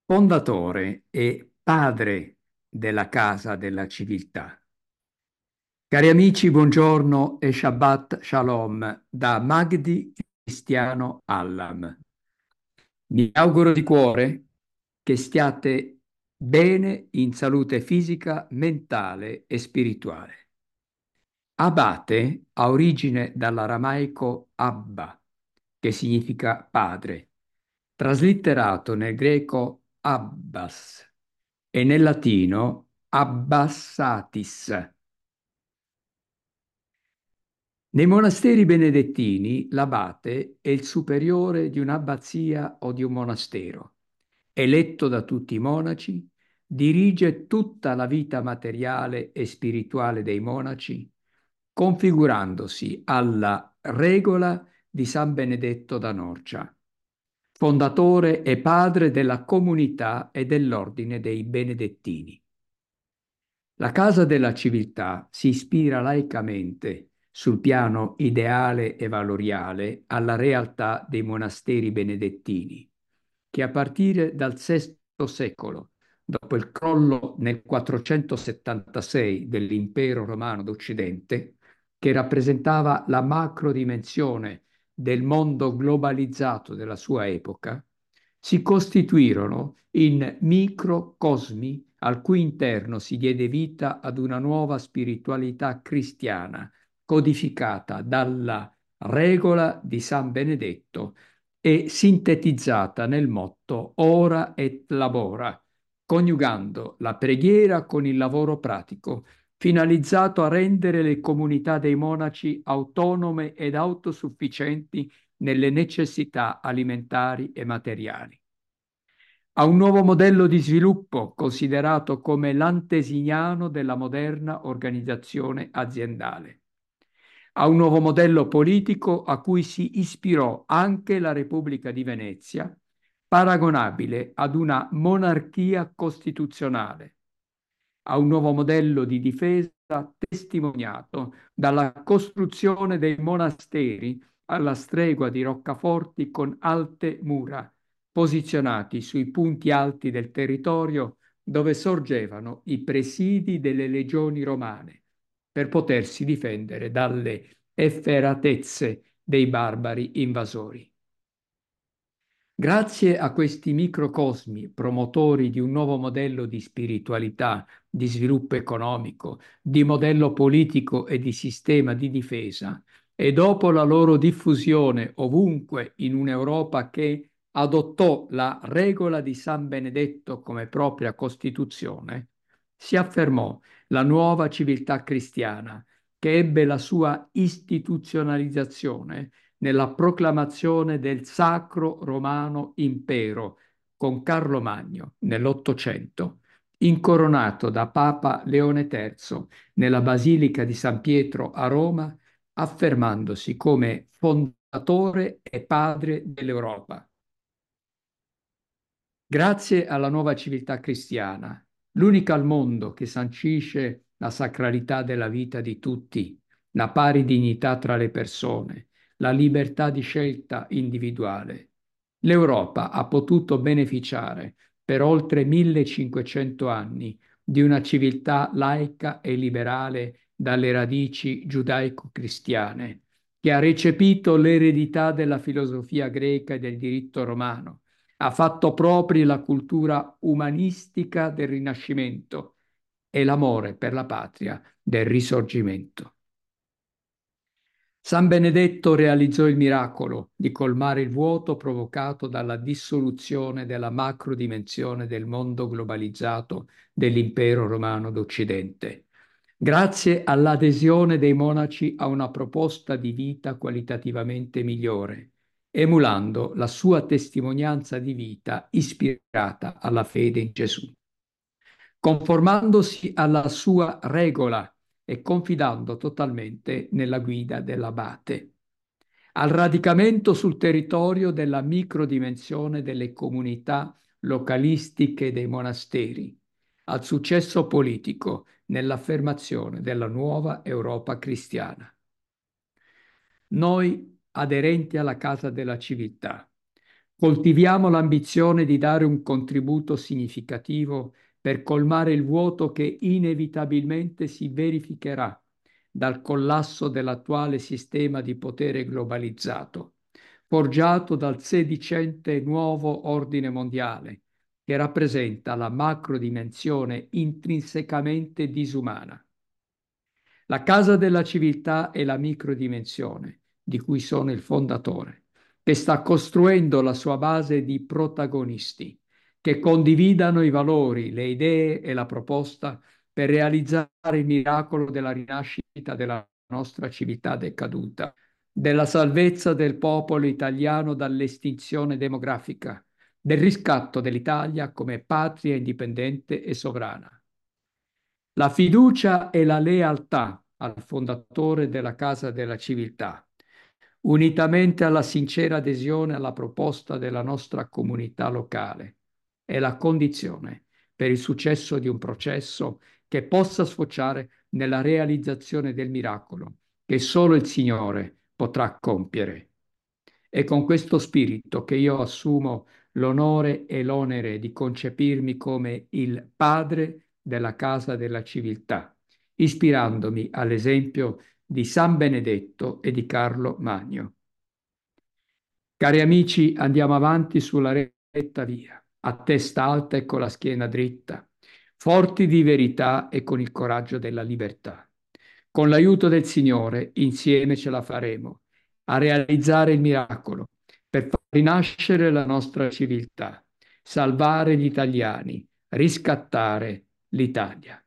fondatore e padre della Casa della Civiltà. Cari amici, buongiorno e Shabbat Shalom da Magdi Cristiano Allam. Mi auguro di cuore che stiate bene in salute fisica, mentale e spirituale. Abate ha origine dall'aramaico Abba, che significa padre, traslitterato nel greco Abbas e nel latino Abbassatis. Nei monasteri benedettini l'abate è il superiore di un'abbazia o di un monastero. Eletto da tutti i monaci, dirige tutta la vita materiale e spirituale dei monaci, configurandosi alla regola di San Benedetto da Norcia, fondatore e padre della comunità e dell'ordine dei Benedettini. La Casa della Civiltà si ispira laicamente sul piano ideale e valoriale alla realtà dei monasteri benedettini, che a partire dal VI secolo, dopo il crollo nel 476 dell'Impero Romano d'Occidente, che rappresentava la macrodimensione del mondo globalizzato della sua epoca, si costituirono in microcosmi al cui interno si diede vita ad una nuova spiritualità cristiana, codificata dalla regola di San Benedetto e sintetizzata nel motto Ora et labora, coniugando la preghiera con il lavoro pratico, finalizzato a rendere le comunità dei monaci autonome ed autosufficienti nelle necessità alimentari e materiali. A un nuovo modello di sviluppo considerato come l'antesignano della moderna organizzazione aziendale. A un nuovo modello politico a cui si ispirò anche la Repubblica di Venezia, paragonabile ad una monarchia costituzionale. A un nuovo modello di difesa testimoniato dalla costruzione dei monasteri alla stregua di roccaforti con alte mura, posizionati sui punti alti del territorio dove sorgevano i presidi delle legioni romane, per potersi difendere dalle efferatezze dei barbari invasori. Grazie a questi microcosmi, promotori di un nuovo modello di spiritualità, di sviluppo economico, di modello politico e di sistema di difesa, e dopo la loro diffusione ovunque in un'Europa che adottò la regola di San Benedetto come propria Costituzione, si affermò la nuova civiltà cristiana che ebbe la sua istituzionalizzazione nella proclamazione del Sacro Romano Impero con Carlo Magno nell'Ottocento, incoronato da Papa Leone III nella Basilica di San Pietro a Roma, affermandosi come fondatore e padre dell'Europa. Grazie alla nuova civiltà cristiana, l'unica al mondo che sancisce la sacralità della vita di tutti, la pari dignità tra le persone, la libertà di scelta individuale, l'Europa ha potuto beneficiare per oltre 1500 anni di una civiltà laica e liberale dalle radici giudaico-cristiane, che ha recepito l'eredità della filosofia greca e del diritto romano, ha fatto propri la cultura umanistica del Rinascimento e l'amore per la patria del Risorgimento. San Benedetto realizzò il miracolo di colmare il vuoto provocato dalla dissoluzione della macrodimensione del mondo globalizzato dell'Impero Romano d'Occidente, grazie all'adesione dei monaci a una proposta di vita qualitativamente migliore, emulando la sua testimonianza di vita ispirata alla fede in Gesù, conformandosi alla sua regola e confidando totalmente nella guida dell'abate, al radicamento sul territorio della microdimensione delle comunità localistiche dei monasteri, al successo politico nell'affermazione della nuova Europa cristiana. Noi, aderenti alla Casa della Civiltà, Coltiviamo l'ambizione di dare un contributo significativo per colmare il vuoto che inevitabilmente si verificherà dal collasso dell'attuale sistema di potere globalizzato, forgiato dal sedicente nuovo ordine mondiale, che rappresenta la macrodimensione intrinsecamente disumana. La casa della civiltà è la microdimensione, di cui sono il fondatore, che sta costruendo la sua base di protagonisti, che condividano i valori, le idee e la proposta per realizzare il miracolo della rinascita della nostra civiltà decaduta, della salvezza del popolo italiano dall'estinzione demografica, del riscatto dell'Italia come patria indipendente e sovrana. La fiducia e la lealtà al fondatore della Casa della Civiltà, unitamente alla sincera adesione alla proposta della nostra comunità locale, è la condizione per il successo di un processo che possa sfociare nella realizzazione del miracolo che solo il Signore potrà compiere. È con questo spirito che io assumo l'onore e l'onere di concepirmi come il padre della Casa della Civiltà, ispirandomi all'esempio di San Benedetto e di Carlo Magno. Cari amici, andiamo avanti sulla retta via, a testa alta e con la schiena dritta, forti di verità e con il coraggio della libertà. Con l'aiuto del Signore, insieme ce la faremo a realizzare il miracolo per far rinascere la nostra civiltà, salvare gli italiani, riscattare l'Italia.